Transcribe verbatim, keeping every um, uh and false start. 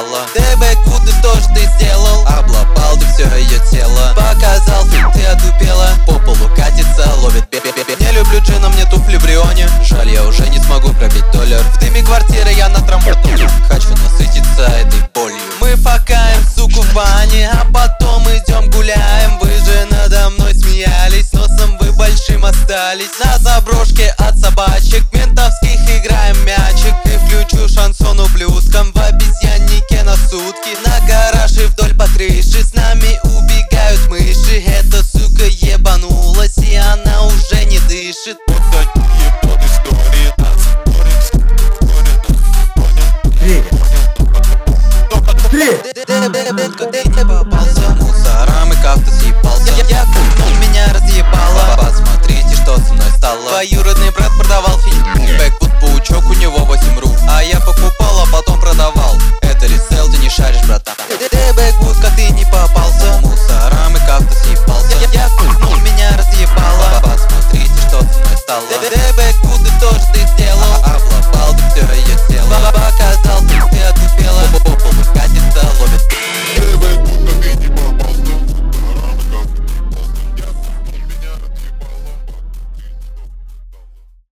тело. ДБ-ку ты тоже ты сделал, облапал ты все ее тело. Показал ты отупела, по полу катится, ловит бе-бе-бе. Не люблю джина, мне туфли в Рионе. Жаль, я уже не смогу пробить доллар. В дыме квартиры я на трампоне. Хочу насытиться этой болью. Мы факаем, суку, в бане, а потом идем гуляем. Вы же надо мной смеялись, носом вы большим остались. На заброшке от собачек ментовских играем мячик. И включу шансону блюзком в обезьяннике на сутки. На гараж и вдоль по крыше с нами убегают мыши. Эта сука ебанулась и она уже не дышит. Привет. Привет.